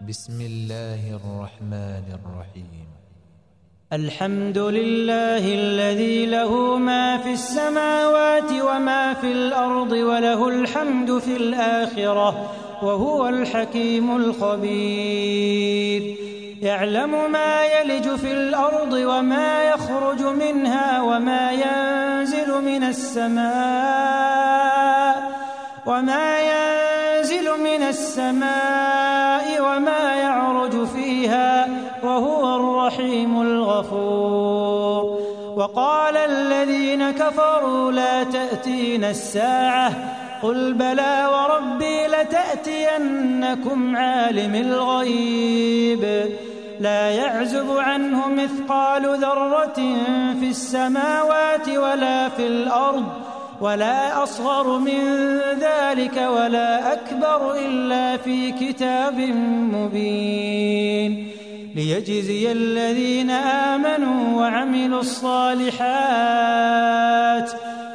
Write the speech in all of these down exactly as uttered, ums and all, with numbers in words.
بسم الله الرحمن الرحيم. الحمد لله الذي له ما في السماوات وما في الأرض وله الحمد في الآخرة وهو الحكيم الخبير. يعلم ما يلج في الأرض وما يخرج منها وما ينزل من السماء وما ينزل من السماء وما يعرج فيها وهو الرحيم الغفور. وقال الذين كفروا لا تأتينا الساعة قل بلى وربي لتأتينكم عالم الغيب لا يعزب عنه مثقال ذرة في السماوات ولا في الأرض ولا أصغر من ذلك ولا أكبر إلا في كتاب مبين ليجزي الذين آمنوا وعملوا الصالحات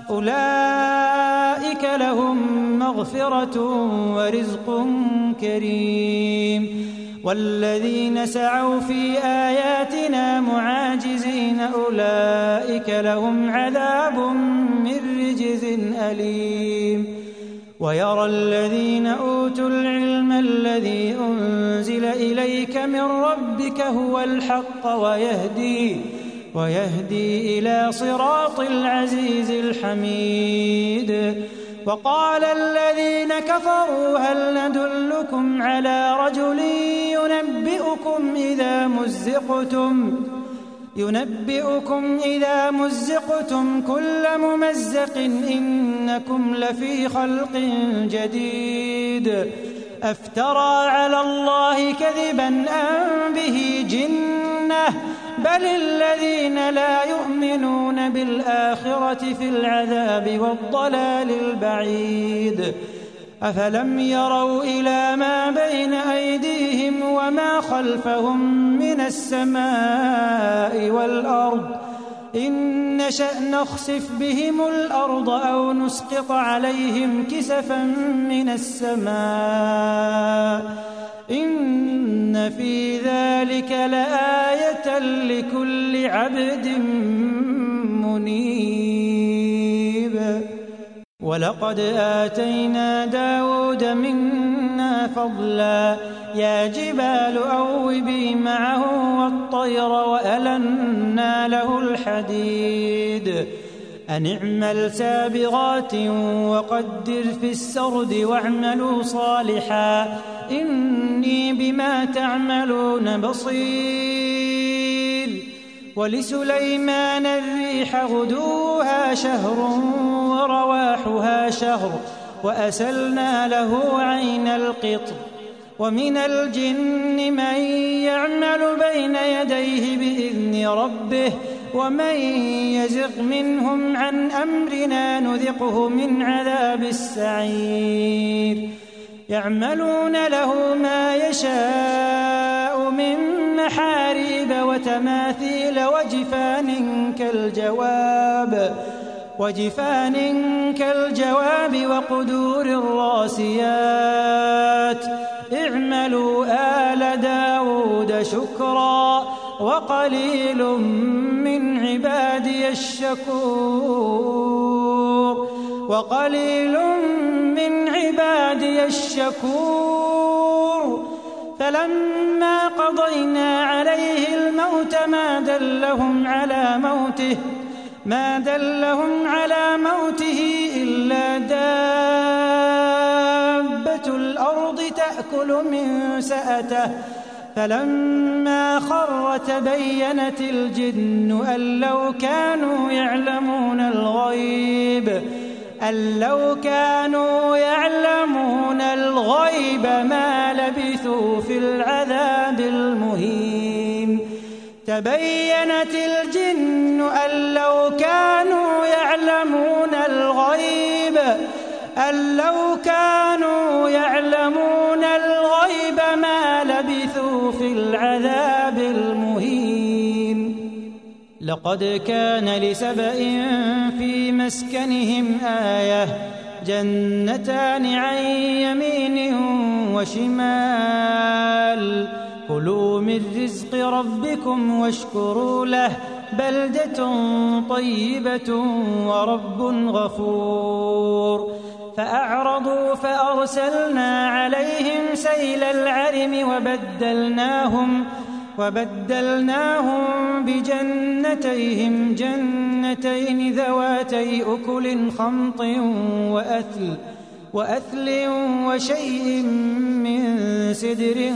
أولئك لهم مغفرة ورزق كريم. والذين سعوا في آياتنا معاجزين أولئك لهم عذاب من رجز أليم. ويرى الذين أوتوا العلم الذي أنزل إليك من ربك هو الحق ويهدي ويهدي إلى صراط العزيز الحميد. وقال الذين كفروا هل ندلكم على رجل ينبئكم إذا مزقتم ينبئكم إذا مزقتم كل ممزق إنكم لفي خلق جديد أفترى على الله كذبا أم به جنة بل الذين لا يؤمنون بالآخرة في العذاب والضلال البعيد. أفلم يروا إلى ما بين أيديهم وما خلفهم من السماء والأرض إن نشأ نخسف بهم الأرض أو نسقط عليهم كسفا من السماء إن في ذلك لآية لكل عبد منيب. ولقد آتينا داود منا فضلا يا جبال أوبي معه والطير وألنا له الحديد أن اعمل سابغات وقدر في السرد واعملوا صالحا إني بما تعملون بصير. ولسليمان الريح غدوها شهر ورواحها شهر وأسلنا له عين القطر. ومن الجن من يعمل بين يديه بإذن ربه ومن يزغ منهم عن أمرنا نذقه من عذاب السعير. يعملون له ما يشاء من محاريب وتماثيل وجفان كالجواب وجفان كالجواب وقدور الراسيات اعملوا آل داود شكرا وقليل من عبادي الشكور وقليل من عبادي الشكور. فلما قضينا عليه الموت ما دلهم على موته ما دلهم على موته إلا دابة الأرض تأكل من سأته فلما خر تبينت الجن أن لو كانوا يعلمون الغيب أن لو كانوا يعلمون الغيب ما لبثوا في العذاب المهين. تبينت الجن أن لو كانوا يعلمون الغيب أن لو كانوا يعلمون الغيب ما لبثوا في العذاب المهين. لقد كان لسبإ في مسكنهم آية جنتان عن يمين وشمال من رزق ربكم واشكروا له بلدة طيبة ورب غفور فأعرضوا فأرسلنا عليهم سيل العرم وبدلناهم وبدلناهم بجنتيهم جنتين ذواتي أكل خمط وأثل وأثل وشيء من سدر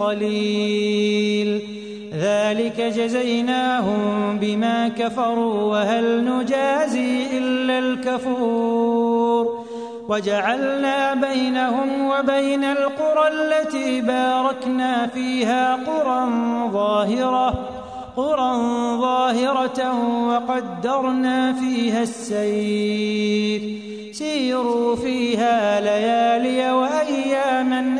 قليل ذلك جزيناهم بما كفروا وهل نجازي إلا الكفور وجعلنا بينهم وبين القرى التي باركنا فيها قرى ظاهرة قرى ظاهرة وقدرنا فيها السير سيروا فيها ليالي وأياما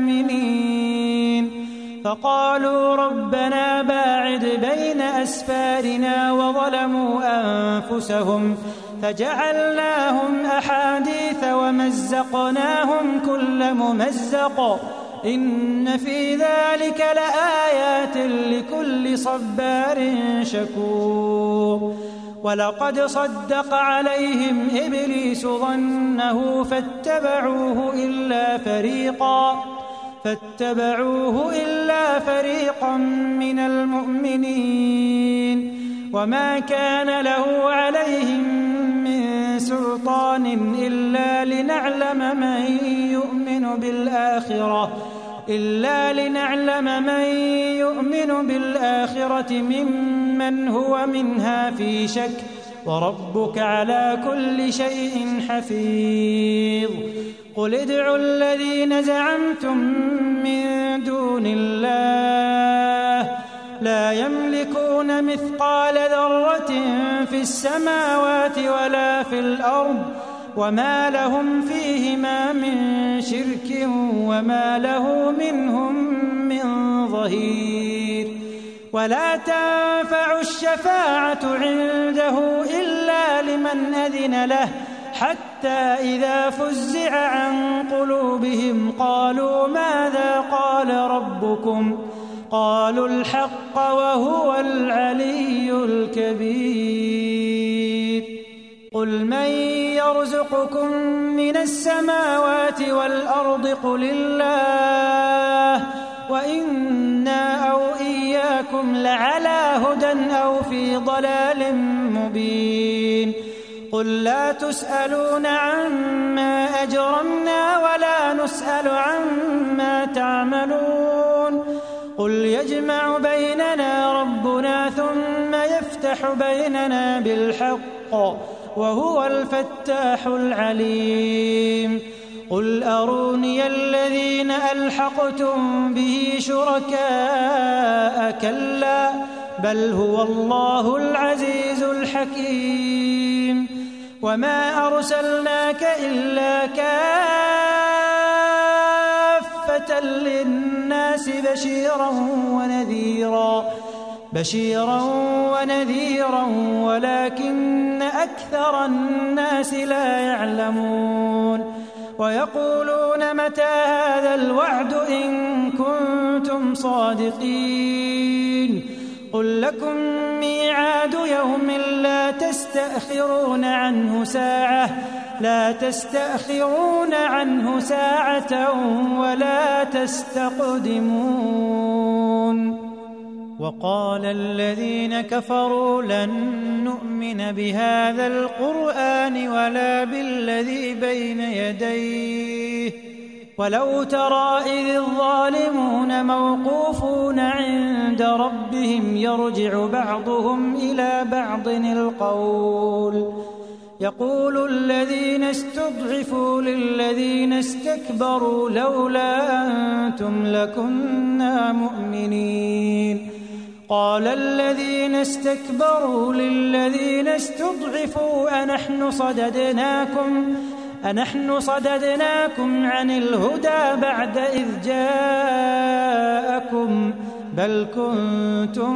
آمنين فقالوا ربنا باعد بين أسفارنا وظلموا أنفسهم فجعلناهم أحاديث ومزقناهم كل ممزق إن في ذلك لآيات لكل صبار شكور ولقد صدق عليهم إبليس ظنه فاتبعوه إلا فريقا فاتبعوه إلا فريقا من المؤمنين وما كان له عليهم من سلطان إلا لنعلم من يؤمن بالآخرة إلا لنعلم من يؤمن بالآخرة ممن هو منها في شك وربك على كل شيء حفيظ قل ادعوا الذين زعمتم من دون الله لا يملكون مثقال ذرة في السماوات ولا في الأرض وما لهم فيهما من شرك وما له منهم من ظهير ولا تنفع الشفاعة عنده إلا لمن أذن له حتى إذا فزع عن قلوبهم قالوا ماذا قال ربكم قالوا الحق وهو العلي الكبير قل من يرزقكم من السماوات والأرض قل الله وإنا أو إياكم لعلى هدى أو في ضلال مبين قل لا تسألون عما أجرمنا ولا نسأل عما تعملون قل يجمع بيننا ربنا ثم يفتح بيننا بالحق وهو الفتاح العليم قل أروني الذين ألحقتم به شركاء كلا بل هو الله العزيز الحكيم وما أرسلناك إلا كافة للناس بشيرا ونذيرا بشيرا ونذيرا ولكن أكثر الناس لا يعلمون ويقولون متى هذا الوعد إن كنتم صادقين قل لكم ميعاد يوم لا تستأخرون عنه ساعة لا تستأخرون عنه ساعة ولا تستقدمون وقال الذين كفروا لن نؤمن بهذا القرآن ولا بالذي بين يديه ولو ترى إذ الظالمون موقوفون عند ربهم يرجع بعضهم إلى بعض القول يقول الذين استضعفوا للذين استكبروا لولا أنتم لكنا مؤمنين قال الذين استكبروا للذين استضعفوا أنحن صددناكم أنحن صددناكم عن الهدى بعد إذ جاءكم بل كنتم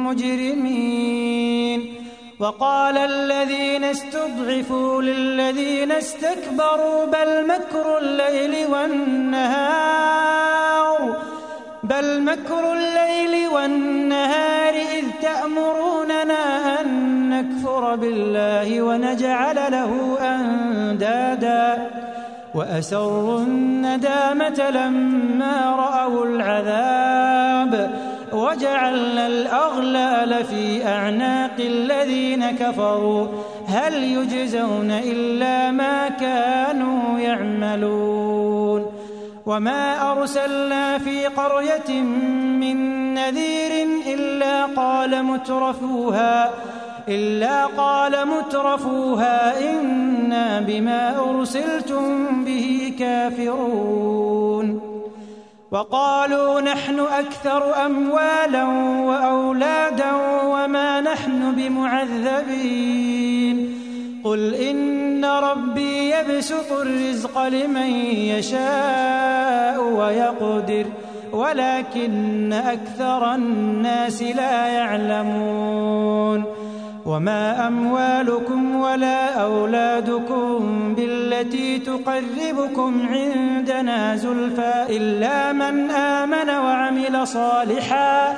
مجرمين وقال الذين استضعفوا للذين استكبروا بل مكر الليل والنهار بل مكر الليل والنهار إذ تأمروننا أن نكفر بالله ونجعل له أندادا وأسروا الندامة لما رأوا العذاب وجعلنا الأغلال في أعناق الذين كفروا هل يجزون إلا ما كانوا يعملون وما أرسلنا في قرية من نذير إلا قال مترفوها إلا قال مترفوها إنا بما أرسلتم به كافرون وقالوا نحن أكثر أموالا وأولادا وما نحن بمعذبين قل إن ربي يبسط الرزق لمن يشاء ويقدر ولكن أكثر الناس لا يعلمون وما أموالكم ولا أولادكم بالتي تقربكم عندنا زلفى إلا من آمن وعمل صالحا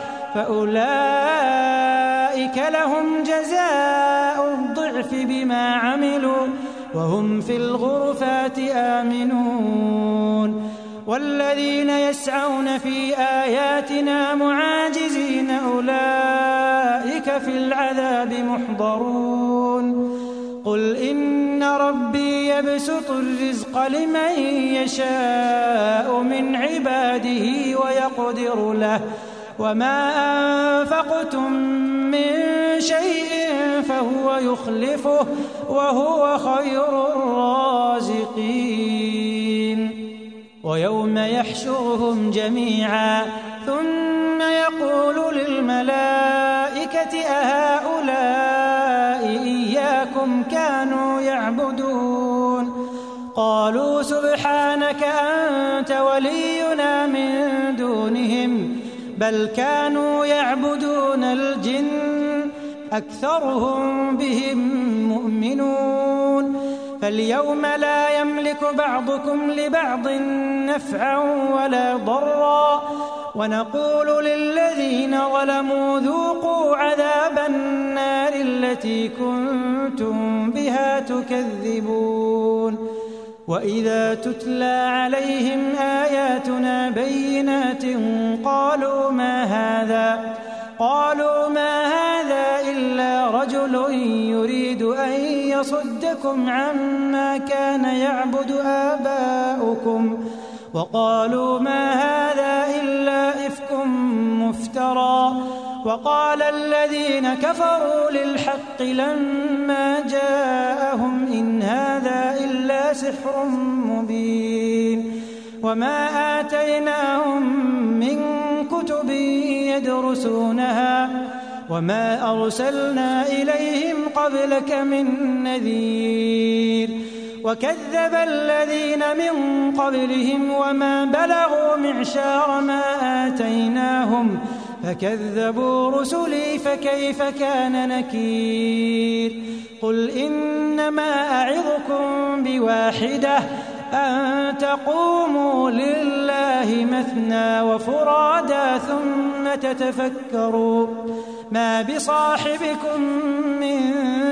فأولئك لهم جزاء الضعف بما عملوا وهم في الغرفات آمنون والذين يسعون في آياتنا معاجزين أولئك في العذاب محضرون قل إن ربي يبسط الرزق لمن يشاء من عباده ويقدر له وما أنفقتم من شيء فهو يخلفه وهو خير الرازقين ويوم يحشرهم جميعا ثم يقول للملائكة أهؤلاء إياكم كانوا يعبدون قالوا سبحانك أنت ولينا من دونهم بل كانوا يعبدون الجن أكثرهم بهم مؤمنون فاليوم لا يملك بعضكم لبعض نفعا ولا ضرا ونقول للذين ظلموا ذوقوا عذاب النار التي كنتم بها تكذبون وإذا تتلى عليهم آياتنا بينات قالوا ما هذا قالوا ما هذا إلا رجل يريد أن يصدكم عما كان يعبد آباؤكم وقالوا ما هذا إلا إفك مفترى وقال الذين كفروا للحق لما جاءهم إن هذا إلا سحر مبين وما آتيناهم من كتب يدرسونها وما أرسلنا إليهم قبلك من نذير وكذب الذين من قبلهم وما بلغوا معشار ما آتيناهم فكذبوا رسلي فكيف كان نكير قل إنما أعظكم بواحدة أن تقوموا لله مثنى وفرادا ثم تتفكروا ما بصاحبكم من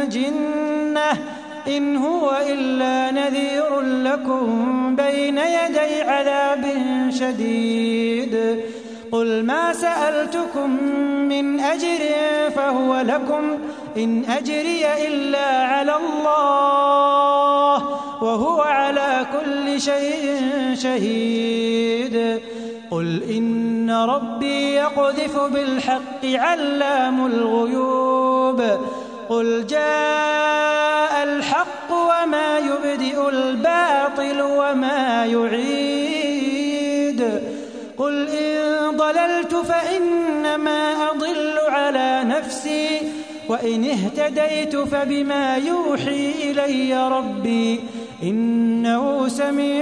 جنة إن هو إلا نذير لكم بين يدي عذاب شديد قل ما سألتكم من أجر فهو لكم إن أجري إلا على الله وهو على كل شيء شهيد قل إن ربي يقذف بالحق علام الغيوب قل جاء الحق وما يبدئ الباطل وما يعيد قل إن ضللت فإنما أضل على نفسي وإن اهتديت فبما يوحي إلي ربي إنه سميع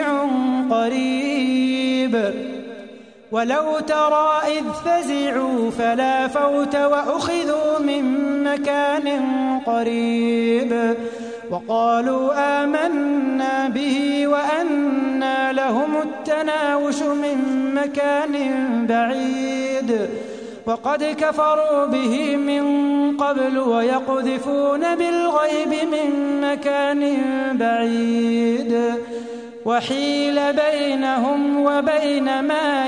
قريب ولو ترى إذ فزعوا فلا فوت وأخذوا من مكان قريب وقالوا آمنا به وأنى لهم التناوش من مكان بعيد وقد كفروا به من قبل ويقذفون بالغيب من مكان بعيد وحيل بينهم وبين ما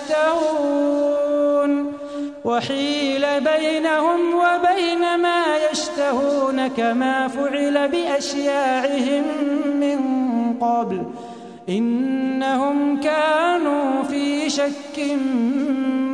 يشتهون وحيل بينهم وبين ما يشتهون كما فعل بأشياعهم من قبل إنهم كانوا في شك